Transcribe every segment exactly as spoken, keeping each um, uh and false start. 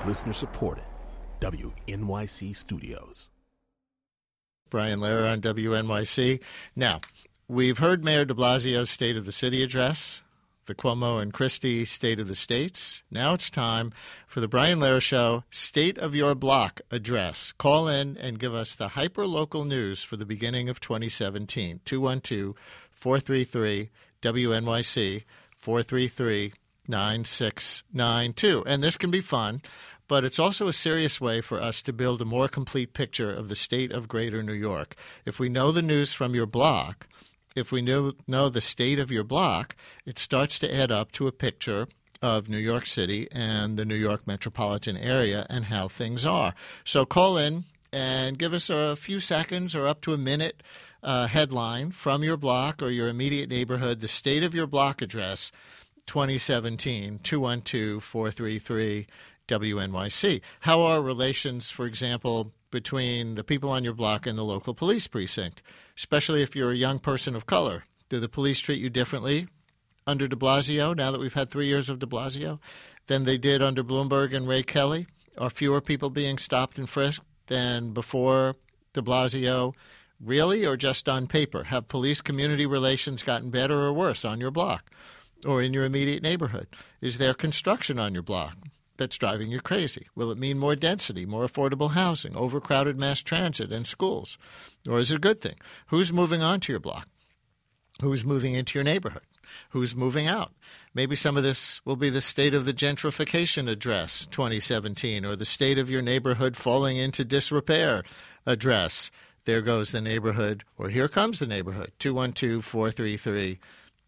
Listener supported. W N Y C Studios. Brian Lehrer on W N Y C. Now, we've heard Mayor de Blasio's State of the City address, the Cuomo and Christie State of the States. Now it's time for the Brian Lehrer Show State of Your Block address. Call in and give us the hyper-local news for the beginning of twenty seventeen. two one two, four three three, W N Y C, four three three, nine six nine two. And this can be fun, but it's also a serious way for us to build a more complete picture of the state of Greater New York. If we know the news from your block, if we know, know the state of your block, it starts to add up to a picture of New York City and the New York metropolitan area and how things are. So call in and give us a few seconds or up to a minute uh, headline from your block or your immediate neighborhood, the state of your block address, twenty seventeen, two one two, four three three, W N Y C. How are relations, for example, between the people on your block and the local police precinct, especially if you're a young person of color? Do the police treat you differently under de Blasio, now that we've had three years of de Blasio, than they did under Bloomberg and Ray Kelly? Are fewer people being stopped and frisked than before de Blasio? Really, or just on paper? Have police-community relations gotten better or worse on your block or in your immediate neighborhood? Is there construction on your block that's driving you crazy? Will it mean more density, more affordable housing, overcrowded mass transit and schools? Or is it a good thing? Who's moving onto your block? Who's moving into your neighborhood? Who's moving out? Maybe some of this will be the state of the gentrification address twenty seventeen, or the state of your neighborhood falling into disrepair address. There goes the neighborhood, or here comes the neighborhood, two one two, four three three,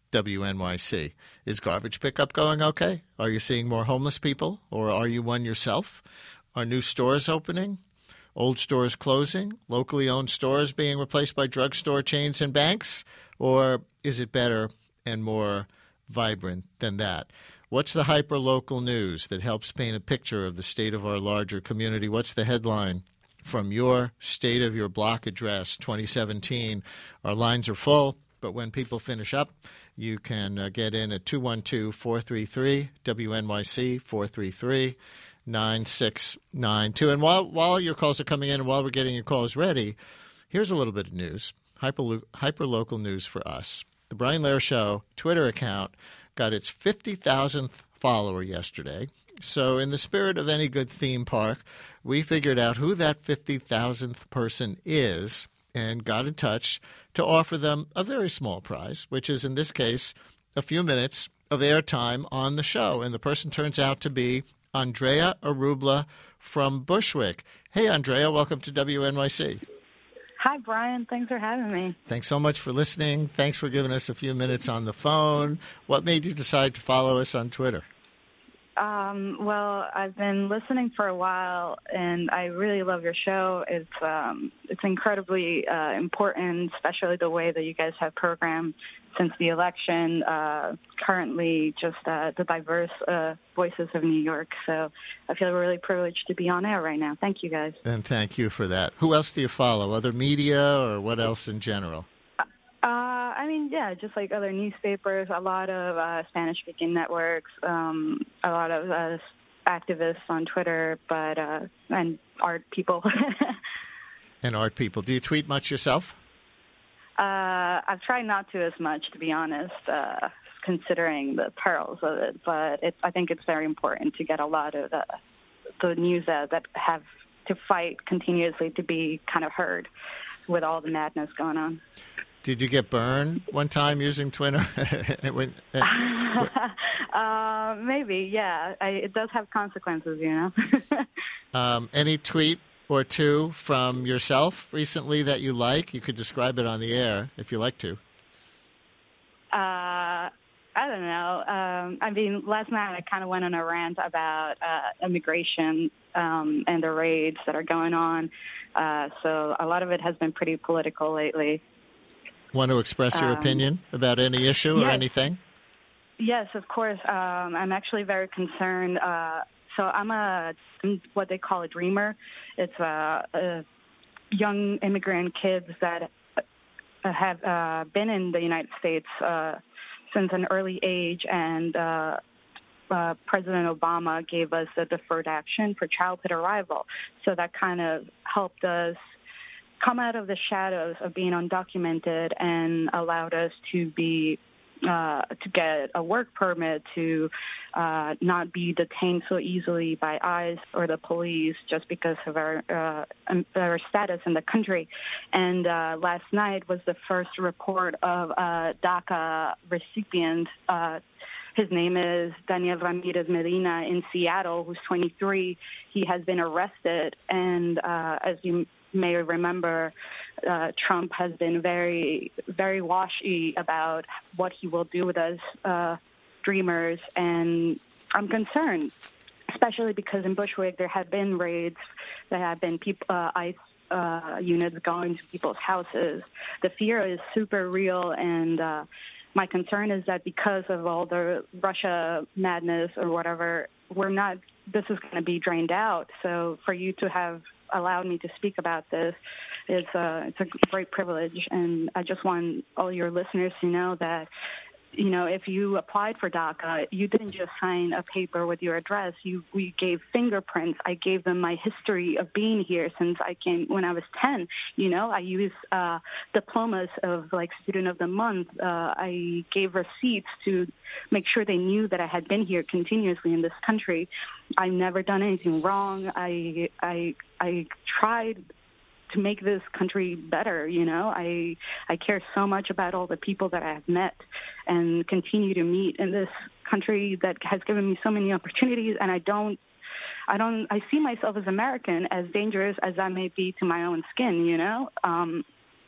W N Y C. Is garbage pickup going okay? Are you seeing more homeless people, or are you one yourself? Are new stores opening? Old stores closing? Locally owned stores being replaced by drugstore chains and banks? Or is it better and more vibrant than that? What's the hyper-local news that helps paint a picture of the state of our larger community? What's the headline from your state of your block address twenty seventeen? Our lines are full, but when people finish up, you can uh, get in at two one two, four three three, W N Y C, four three three, nine six nine two. And while while your calls are coming in and while we're getting your calls ready, here's a little bit of news, hyper hyper-local news for us. The Brian Lehrer Show Twitter account got its fifty thousandth follower yesterday. So in the spirit of any good theme park, we figured out who that fifty thousandth person is and got in touch to offer them a very small prize, which is, in this case, a few minutes of airtime on the show. And the person turns out to be Andrea Arubla from Bushwick. Hey, Andrea, welcome to W N Y C. Hi, Brian. Thanks for having me. Thanks so much for listening. Thanks for giving us a few minutes on the phone. What made you decide to follow us on Twitter? Um, well, I've been listening for a while, and I really love your show. It's um, it's incredibly uh, important, especially the way that you guys have programmed since the election, uh, currently just uh, the diverse uh, voices of New York. So I feel really privileged to be on air right now. Thank you, guys. And thank you for that. Who else do you follow? Other media or what else in general? Uh, I mean, yeah, just like other newspapers, a lot of uh, Spanish-speaking networks, um, a lot of uh, activists on Twitter, but uh, and art people. And art people. Do you tweet much yourself? Uh, I've tried not to as much, to be honest, uh, considering the perils of it. But it's, I think it's very important to get a lot of the, the news uh, that have to fight continuously to be kind of heard with all the madness going on. Did you get burned one time using Twitter? when, uh, uh, maybe, yeah. I, it does have consequences, you know. um, any tweet or two from yourself recently that you like? You could describe it on the air if you like to. Uh, I don't know. Um, I mean, last night I kind of went on a rant about uh, immigration um, and the raids that are going on. Uh, so a lot of it has been pretty political lately. Want to express your um, opinion about any issue yes, or anything? Yes, of course. Um, I'm actually very concerned. Uh, so I'm a I'm what they call a dreamer. It's uh, a young immigrant kids that have uh, been in the United States uh, since an early age, and uh, uh, President Obama gave us a deferred action for childhood arrival. So that kind of helped us come out of the shadows of being undocumented and allowed us to be uh, to get a work permit, to uh, not be detained so easily by ICE or the police just because of our uh, our status in the country. And uh, last night was the first report of a DACA recipient. Uh, his name is Daniel Ramirez Medina in Seattle, who's twenty-three. He has been arrested, and uh, as you may remember, uh, Trump has been very, very washy about what he will do with us uh, dreamers, and I'm concerned, especially because in Bushwick there have been raids, there have been people, uh, ICE uh, units going to people's houses. The fear is super real, and uh, my concern is that because of all the Russia madness or whatever, we're not, this is going to be drained out. So for you to have allowed me to speak about this, it's a, it's a great privilege. And I just want all your listeners to know that, you know, if you applied for DACA, you didn't just sign a paper with your address. You, we gave fingerprints. I gave them my history of being here since I came when I was ten. You know, I used uh, diplomas of like student of the month. Uh, I gave receipts to make sure they knew that I had been here continuously in this country. I've never done anything wrong. I I I tried to make this country better, you know. I I care so much about all the people that I have met and continue to meet in this country that has given me so many opportunities, and I don't I don't I see myself as American, as dangerous as I may be to my own skin, you know. Um,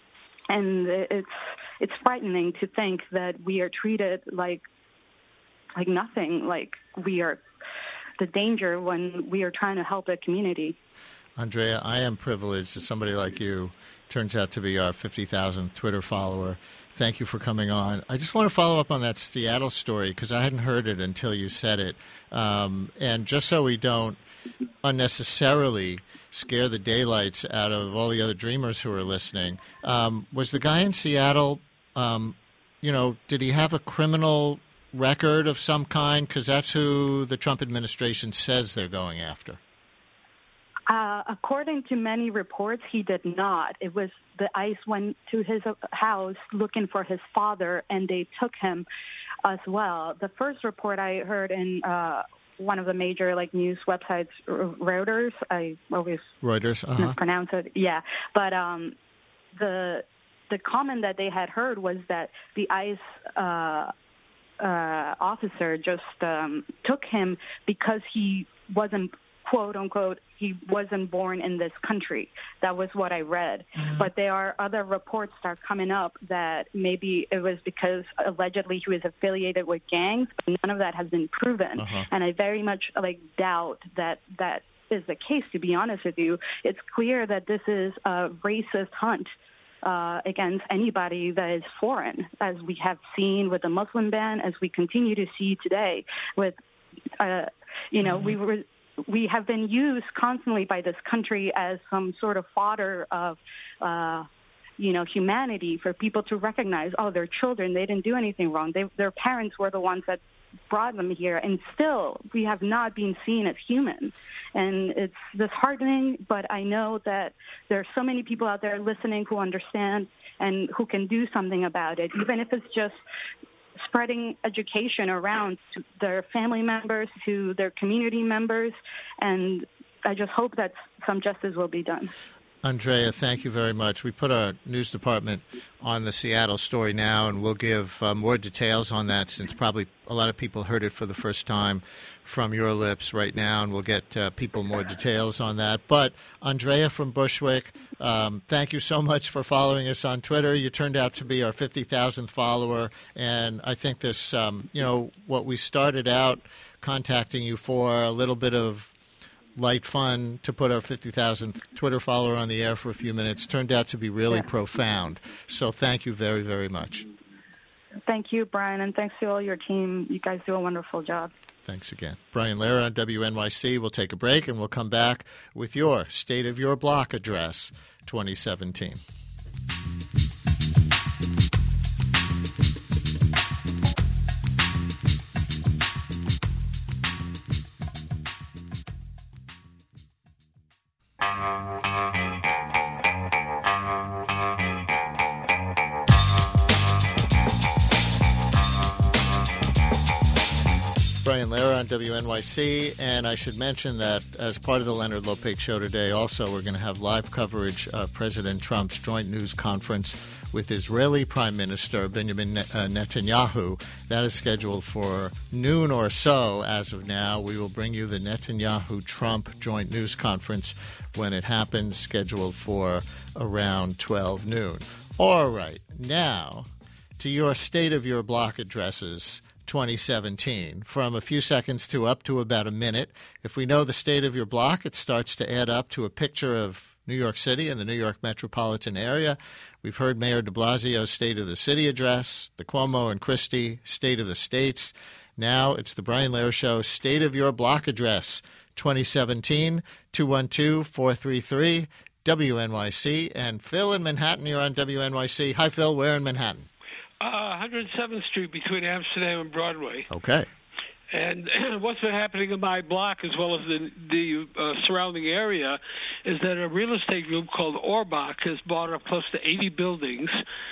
and it's it's frightening to think that we are treated like like nothing, like we are the danger when we are trying to help a community. Andrea, I am privileged that somebody like you turns out to be our fifty thousandth Twitter follower. Thank you for coming on. I just want to follow up on that Seattle story because I hadn't heard it until you said it. Um, and just so we don't unnecessarily scare the daylights out of all the other dreamers who are listening, um, was the guy in Seattle, um, you know, did he have a criminal record of some kind? Because that's who the Trump administration says they're going after. Uh, according to many reports, he did not. It was the ICE went to his house looking for his father, and they took him as well. The first report I heard in uh, one of the major like news websites, Reuters. I always Reuters uh-huh. mispronounce it. Yeah, but um, the the comment that they had heard was that the ICE uh, uh, officer just um, took him because he wasn't, quote unquote, he wasn't born in this country. That was what I read. Mm-hmm. But there are other reports that are coming up that maybe it was because allegedly he was affiliated with gangs, but none of that has been proven. Uh-huh. And I very much like doubt that that is the case, to be honest with you. It's clear that this is a racist hunt uh, against anybody that is foreign, as we have seen with the Muslim ban, as we continue to see today with, uh, you know, mm-hmm. we were we have been used constantly by this country as some sort of fodder of, uh, you know, humanity for people to recognize, oh, they're children, they didn't do anything wrong. They, their parents were the ones that brought them here, and still we have not been seen as human. And it's disheartening, but I know that there are so many people out there listening who understand and who can do something about it, even if it's just spreading education around to their family members, to their community members, and I just hope that some justice will be done. Andrea, thank you very much. We put our news department on the Seattle story now, and we'll give uh, more details on that since probably a lot of people heard it for the first time from your lips right now, and we'll get uh, people more details on that. But Andrea from Bushwick, um, thank you so much for following us on Twitter. You turned out to be our fifty thousandth follower, and I think this, um, you know, what we started out contacting you for, a little bit of light fun to put our fifty thousandth Twitter follower on the air for a few minutes, turned out to be really yeah. profound. So thank you very, very much. Thank you, Brian, and thanks to all your team. You guys do a wonderful job. Thanks again. Brian Lehrer on W N Y C. We'll take a break, and we'll come back with your State of Your Block Address twenty seventeen. Brian Lehrer on W N Y C, and I should mention that as part of the Leonard Lopate Show today, also we're going to have live coverage of President Trump's joint news conference with Israeli Prime Minister Benjamin Netanyahu. That is scheduled for noon or so as of now. We will bring you the Netanyahu-Trump joint news conference when it happens, scheduled for around twelve noon. All right, now to your State of Your Block addresses twenty seventeen, from a few seconds to up to about a minute. If we know the state of your block, it starts to add up to a picture of New York City and the New York metropolitan area. We've heard Mayor de Blasio's State of the City address, the Cuomo and Christie State of the States. Now it's the Brian Lehrer Show State of Your Block address twenty seventeen, two one two, four three three, W N Y C. And Phil in Manhattan, you're on W N Y C. Hi, Phil. Where in Manhattan? Uh, one hundred seventh Street between Amsterdam and Broadway. Okay. And what's been happening in my block as well as the, the uh, surrounding area is that a real estate group called Orbach has bought up close to eighty buildings.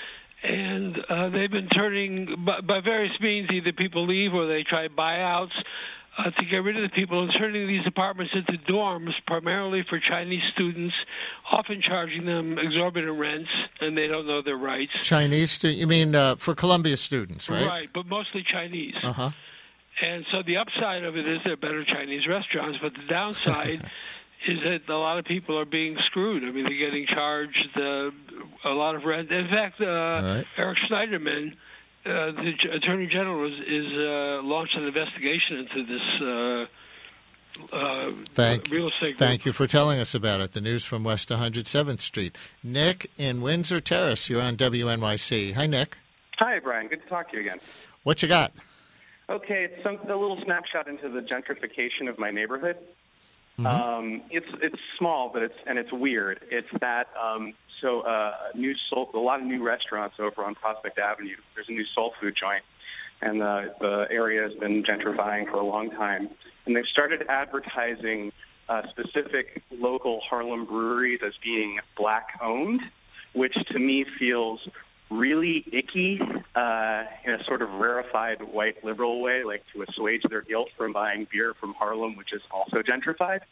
And uh, they've been turning, by, by various means, either people leave or they try buyouts uh, to get rid of the people and turning these apartments into dorms, primarily for Chinese students, often charging them exorbitant rents, and they don't know their rights. Chinese students? You mean uh, for Columbia students, right? Right, but mostly Chinese. Uh-huh. And so the upside of it is they're better Chinese restaurants, but the downside is that a lot of people are being screwed. I mean, they're getting charged uh, a lot of rent. In fact, uh, right. Eric Schneiderman, uh, the Attorney General, is, is uh, launched an investigation into this uh, uh, thank, real estate group. Thank you for telling us about it. The news from West one hundred seventh Street. Nick in Windsor Terrace, you're on W N Y C. Hi, Nick. Hi, Brian. Good to talk to you again. What you got? Okay, it's some, a little snapshot into the gentrification of my neighborhood. Mm-hmm. Um, it's it's small, but it's and it's weird. It's that um, so uh, new soul, a lot of new restaurants over on Prospect Avenue. There's a new soul food joint, and the the area has been gentrifying for a long time. And they've started advertising uh, specific local Harlem breweries as being black owned, which to me feels really icky uh, in a sort of rarefied white liberal way, like to assuage their guilt from buying beer from Harlem, which is also gentrified.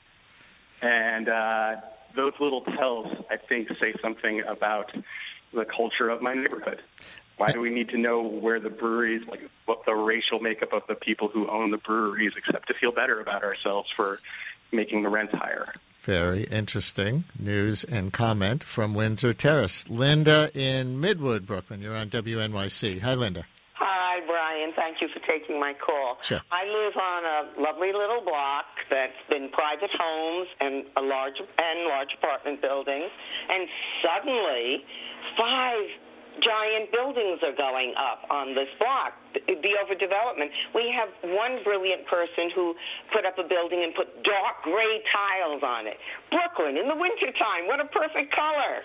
And uh, those little tells, I think, say something about the culture of my neighborhood. Why do we need to know where the breweries, like what the racial makeup of the people who own the breweries, except to feel better about ourselves for making the rents higher? Very interesting news and comment from Windsor Terrace. Linda in Midwood, Brooklyn. You're on W N Y C. Hi, Linda. Hi, Brian. Thank you for taking my call. Sure. I live on a lovely little block that's been private homes and a large and large apartment buildings, and suddenly five giant buildings are going up on this block. The overdevelopment. We have one brilliant person who put up a building and put dark gray tiles on it. Brooklyn, in the wintertime, what a perfect color.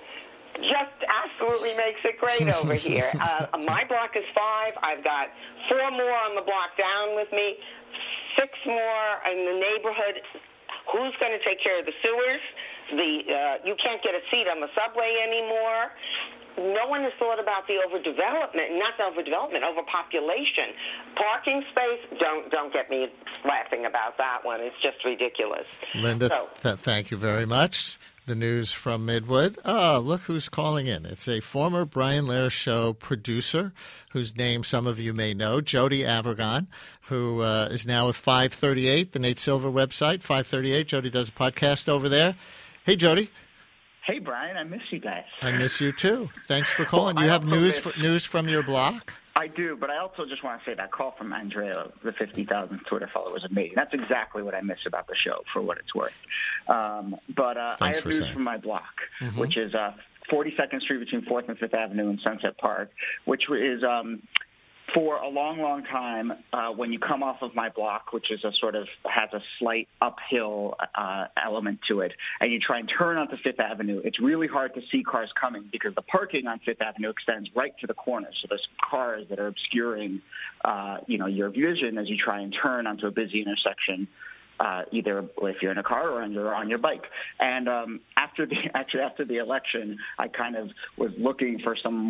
Just absolutely makes it great over here. Uh, my block is five. I've got four more on the block down with me, six more in the neighborhood. Who's going to take care of the sewers? The uh, you can't get a seat on the subway anymore. No one has thought about the overdevelopment, not the overdevelopment, overpopulation. Parking space, don't don't get me laughing about that one. It's just ridiculous. Linda, so, th- thank you very much. The news from Midwood. Oh, look who's calling in. It's a former Brian Lehrer Show producer whose name some of you may know, Jody Avergon, who uh, is now with five thirty-eight, the Nate Silver website, five thirty-eight. Jody does a podcast over there. Hey, Jody. Hey, Brian, I miss you guys. I miss you, too. Thanks for calling. Well, you I have also news miss- for, news from your block? I do, but I also just want to say that call from Andrea, the fifty thousand Twitter follower, was amazing. That's exactly what I miss about the show, for what it's worth. Um, but uh, I have news saying. from my block, mm-hmm. which is uh, forty-second Street between fourth and fifth Avenue in Sunset Park, which is um, for a long, long time, uh, when you come off of my block, which is a sort of has a slight uphill uh, element to it, and you try and turn onto Fifth Avenue, it's really hard to see cars coming because the parking on Fifth Avenue extends right to the corner. So there's cars that are obscuring, uh, you know, your vision as you try and turn onto a busy intersection. Uh, either if you're in a car or you're on your bike. And um, after the actually after the election, I kind of was looking for some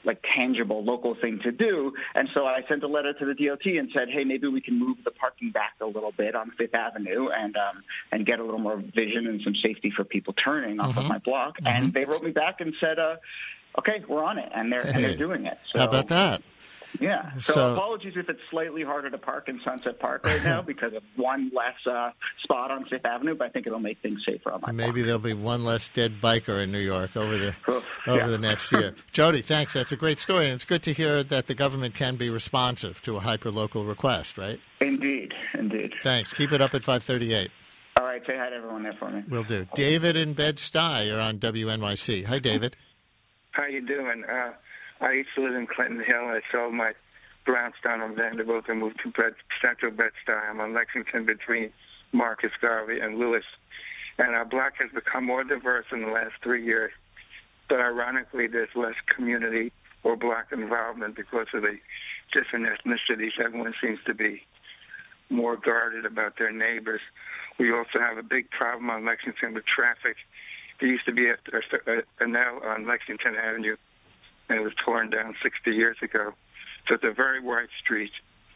like tangible local thing to do. And so I sent a letter to the D O T and said, hey, maybe we can move the parking back a little bit on Fifth Avenue and um, and get a little more vision and some safety for people turning off mm-hmm. of my block. Mm-hmm. And they wrote me back and said, uh, okay, we're on it, and they're hey, and they're doing it. So, how about that? Yeah. So, so apologies if it's slightly harder to park in Sunset Park right now because of one less uh, spot on Fifth Avenue, but I think it'll make things safer on my Maybe block. there'll be one less dead biker in New York over the Oof, over yeah. the next year. Jody, thanks. That's a great story, and it's good to hear that the government can be responsive to a hyper-local request, right? Indeed, indeed. Thanks. Keep it up at five thirty-eight. All right, say hi to everyone there for me. Will do. David in Bed-Stuy, you're on W N Y C. Hi, David. How you doing? Uh, I used to live in Clinton Hill. I sold my brownstone on Vanderbilt and moved to Bed- Central Bed-Stuy. I'm on Lexington between Marcus Garvey and Lewis. And our block has become more diverse in the last three years. But ironically, there's less community or block involvement because of the different ethnicities. Everyone seems to be more guarded about their neighbors. We also have a big problem on Lexington with traffic. There used to be a, a, an L on Lexington Avenue, and it was torn down sixty years ago. So it's a very wide street,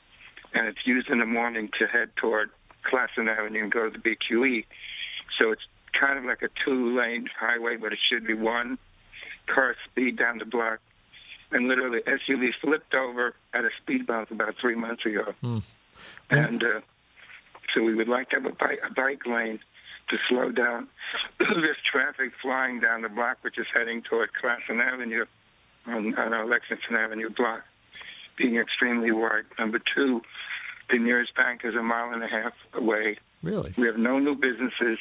and it's used in the morning to head toward Classen Avenue and go to the B Q E. So it's kind of like a two-lane highway, but it should be one car speed down the block. And literally, S U V flipped over at a speed bump about three months ago. Mm. And uh, so we would like to have a bike, a bike lane to slow down this traffic flying down the block, which is heading toward Classen Avenue on, on our Lexington Avenue block, being extremely wide. Number two, the nearest bank is a mile and a half away. Really? We have no new businesses.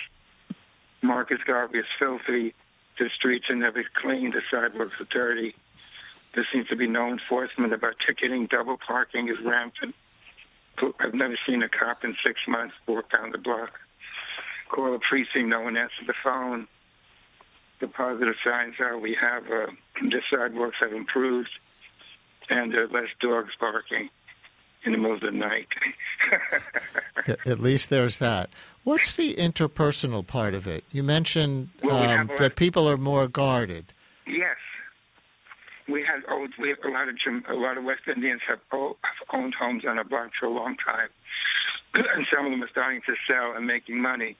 Marcus Garvey is filthy. The streets are never clean. The sidewalks are dirty. There seems to be no enforcement about ticketing. Double parking is rampant. I've never seen a cop in six months walk down the block. Call a precinct, no one answers the phone. The positive signs are we have uh, the sidewalks have improved, and there are less dogs barking in the middle of the night. At least there's that. What's the interpersonal part of it? You mentioned well, we um, that people are more guarded. Yes, we have old. We have a lot of a lot of West Indians have, old, have owned homes on our block for a long time, and some of them are starting to sell and making money.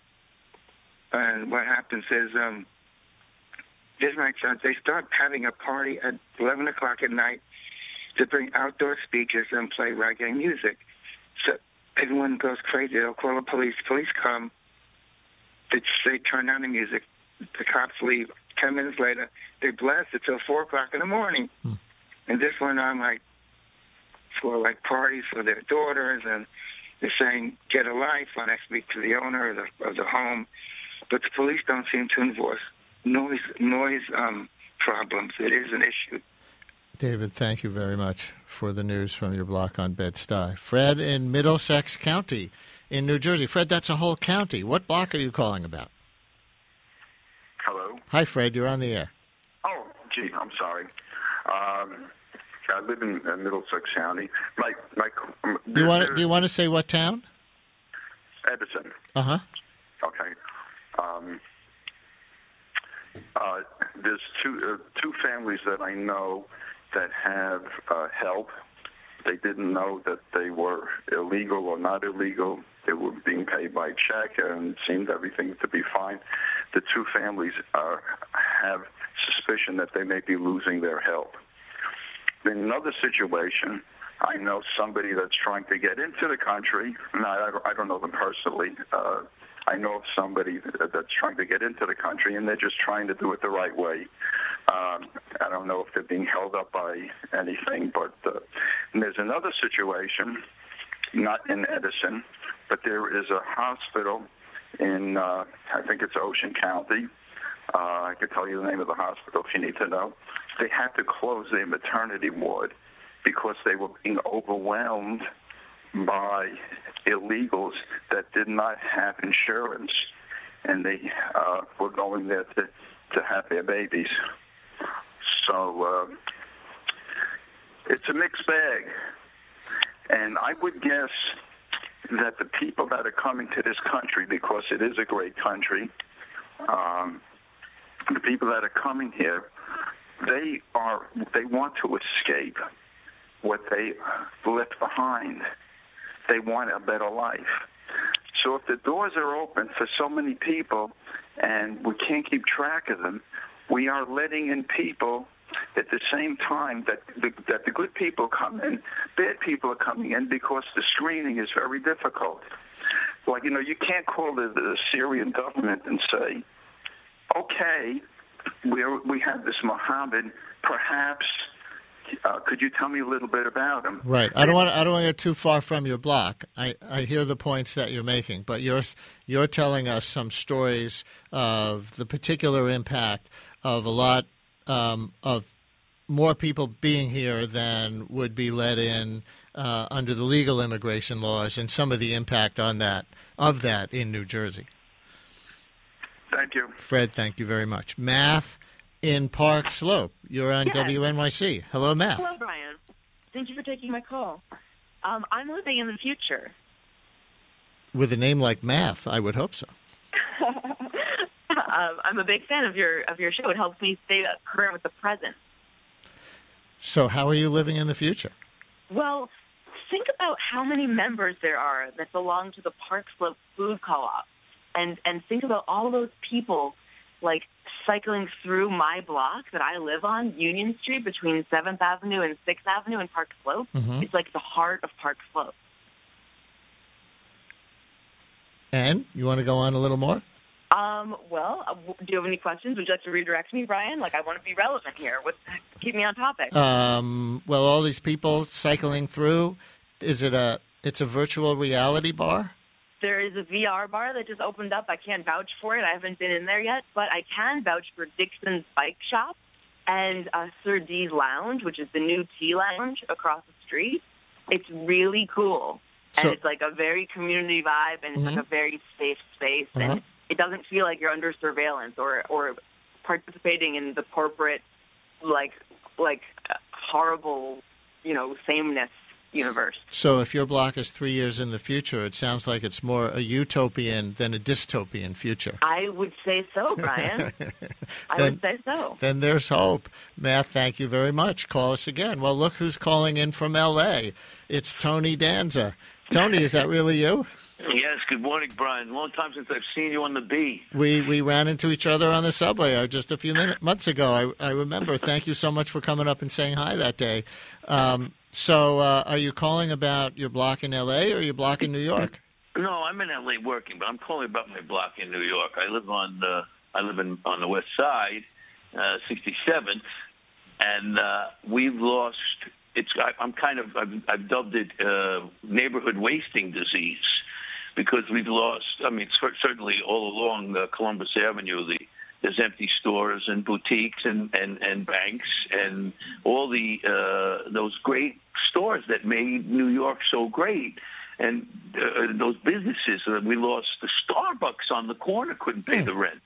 And what happens is, um, this night they start having a party at eleven o'clock at night to bring outdoor speakers and play reggae music. So everyone goes crazy. They'll call the police. Police come. They say turn down the music. The cops leave. Ten minutes later, they blast it till four o'clock in the morning. Hmm. And this went on like for like parties for their daughters, and they're saying get a life when I speak to the owner of the, of the home. But the police don't seem to enforce noise noise um, problems. It is an issue. David, thank you very much for the news from your block on Bed-Stuy. Fred in Middlesex County in New Jersey. Fred, that's a whole county. What block are you calling about? Hello. Hi, Fred. You're on the air. Oh, gee, I'm sorry. Um, I live in uh, Middlesex County. My, my, um, do you want to, do you want to say what town? Edison. Uh-huh. Okay. Um, uh, there's two uh, two families that I know that have uh, help. They didn't know that they were illegal or not illegal. They were being paid by check and seemed everything to be fine. The two families uh, have suspicion that they may be losing their help. In another situation, I know somebody that's trying to get into the country. Now, I don't know them personally. Uh, I know of somebody that's trying to get into the country, and they're just trying to do it the right way. Um, I don't know if they're being held up by anything, but uh, and there's another situation, not in Edison, but there is a hospital in, uh, I think it's Ocean County. Uh, I could tell you the name of the hospital if you need to know. They had to close their maternity ward because they were being overwhelmed by illegals that did not have insurance, and they uh, were going there to, to have their babies. So uh, it's a mixed bag. And I would guess that the people that are coming to this country, because it is a great country, um, the people that are coming here they are they want to escape what they left behind. They want a better life. So if the doors are open for so many people and we can't keep track of them, we are letting in people at the same time that the, that the good people come in, bad people are coming in because the screening is very difficult. Like, you know, you can't call the, the Syrian government and say, okay, we we have this Mohammed, perhaps, uh, could you tell me a little bit about him? Right. I don't want to, I don't want to get too far from your block. I, I hear the points that you're making, but you're you're telling us some stories of the particular impact of a lot um, of more people being here than would be let in uh, under the legal immigration laws, and some of the impact on that of that in New Jersey. Thank you. Fred, thank you very much. Math in Park Slope. You're on yes. W N Y C. Hello, Math. Hello, Brian. Thank you for taking my call. Um, I'm living in the future. With a name like Math, I would hope so. um, I'm a big fan of your of your show. It helps me stay current with the present. So how are you living in the future? Well, think about how many members there are that belong to the Park Slope Food Co-op. And and think about all those people, like, cycling through my block that I live on, Union Street, between seventh Avenue and sixth Avenue in Park Slope. Mm-hmm. It's like the heart of Park Slope. And you want to go on a little more? Um, well, uh, do you have any questions? Would you like to redirect me, Brian? Like, I want to be relevant here. What, keep me on topic. Um, well, all these people cycling through, is it a, it's a virtual reality bar? There is a V R bar that just opened up. I can't vouch for it. I haven't been in there yet, but I can vouch for Dixon's Bike Shop and uh, Sir D's Lounge, which is the new tea lounge across the street. It's really cool, So, and it's like a very community vibe, and it's Mhm. like a very safe space, Uh-huh. and it doesn't feel like you're under surveillance or or participating in the corporate, like like uh, horrible, you know, sameness universe. So if your block is three years in the future, it sounds like it's more a utopian than a dystopian future. I would say so, Brian. I Then- would say so. Then there's hope. Matt, thank you very much. Call us again. Well, look who's calling in from L A. It's Tony Danza. Tony, is that really you? Yes, good morning, Brian. Long time since I've seen you on the B. We we ran into each other on the subway uh, just a few minutes, months ago. I, I remember. Thank you so much for coming up and saying hi that day. Um, so uh, are you calling about your block in L A or your block in New York? No, I'm in L A working, but I'm calling about my block in New York. I live on uh, I live in on the west side, uh, sixty-seventh, and uh, we've lost. It's I, I'm kind of I've, I've dubbed it uh, neighborhood wasting disease because we've lost. I mean, certainly all along uh, Columbus Avenue, the there's empty stores and boutiques and, and, and banks and all the uh, those great stores that made New York so great. And uh, those businesses, uh, we lost the Starbucks on the corner, couldn't pay the rent.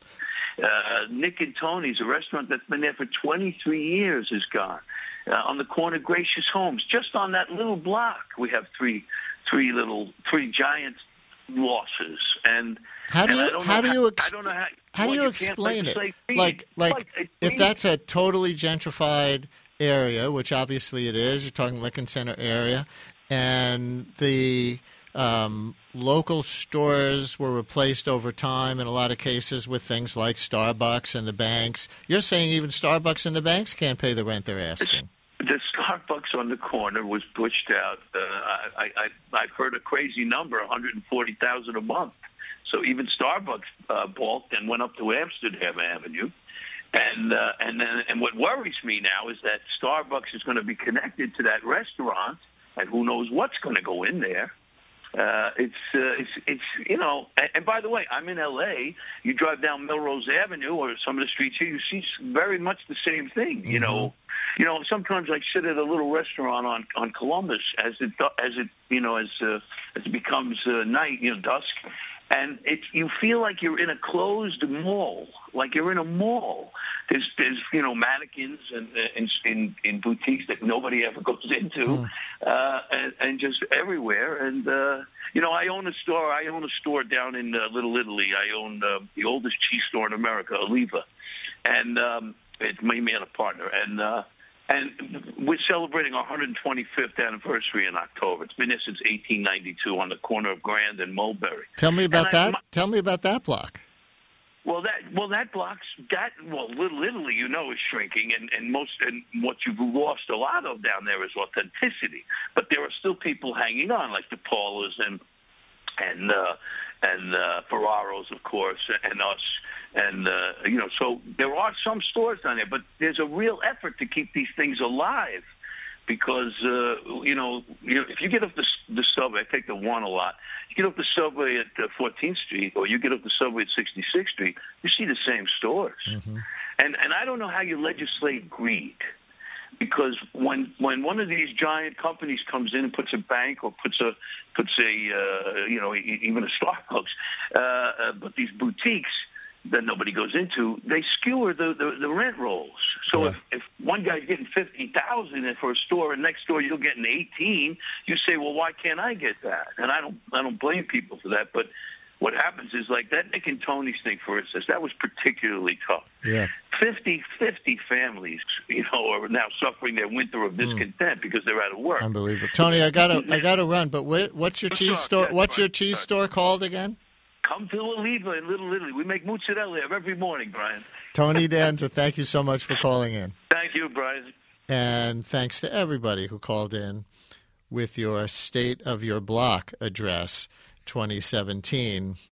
Uh, Nick and Tony's, a restaurant that's been there for twenty-three years, is gone. Uh, on the corner, Gracious Homes, just on that little block, we have three, three little, three giant losses. And How do and you I don't how know do you ex- I don't know how, how do well, you you can't explain it? legislate free. Like like Like, if free. that's a totally gentrified area, which obviously it is, you're talking Lincoln Center area, and the um, local stores were replaced over time in a lot of cases with things like Starbucks and the banks. You're saying even Starbucks and the banks can't pay the rent they're asking. The Starbucks on the corner was pushed out. Uh, I, I, I've heard a crazy number, one hundred forty thousand dollars a month. So even Starbucks uh, balked and went up to Amsterdam Avenue. And uh, and then, and what worries me now is that Starbucks is going to be connected to that restaurant, and who knows what's going to go in there. Uh, it's, uh, it's, it's, you know, and, and by the way, I'm in L A. You drive down Melrose Avenue or some of the streets here, you see very much the same thing. You Mm-hmm. know, you know, sometimes I sit at a little restaurant on, on Columbus as it, as it, you know, as, uh, as it becomes uh, night, you know, dusk. And it, you feel like you're in a closed mall, like you're in a mall. There's, there's you know, mannequins and in, in, in boutiques that nobody ever goes into, Mm. uh, and, and just everywhere. And uh, you know, I own a store. I own a store down in uh, Little Italy. I own uh, the oldest cheese store in America, Oliva. And um, It's me, me, and a partner, and uh, and we're celebrating our one hundred twenty-fifth anniversary in October. It's been there since eighteen ninety-two on the corner of Grand and Mulberry. Tell me about And that. I, my, Tell me about that block. Well, that well that block's that well Little Italy, you know, is shrinking, and and most and what you've lost a lot of down there is authenticity. But there are still people hanging on, like the Paulas and and uh, and uh, Ferraros, of course, and us, and uh, you know. So there are some stores down there, but there's a real effort to keep these things alive. Because, uh, you know, you know, if you get off the, the subway, I take the one a lot. You get off the subway at uh, fourteenth Street or you get off the subway at sixty-sixth Street, you see the same stores. Mm-hmm. And and I don't know how you legislate greed. Because when when one of these giant companies comes in and puts a bank or puts a, puts a uh, you know, even a Starbucks, uh, uh, but these boutiques that nobody goes into, they skewer the, the, the rent rolls. So yeah. if, if one guy's getting fifty thousand dollars for a store and next door you're getting eighteen, you say, well, why can't I get that? And I don't I don't blame people for that. But what happens is, like that Nick and Tony's thing, for instance, that was particularly tough. Yeah. fifty, fifty families, you know, are now suffering their winter of discontent mm. because they're out of work. Unbelievable. Tony, I gotta I gotta run, but what's your cheese store? What's your cheese store called again? Come to Oliva in Little Italy. We make mozzarella every morning, Brian. Tony Danza, thank you so much for calling in. Thank you, Brian. And thanks to everybody who called in with your state of your block address twenty seventeen.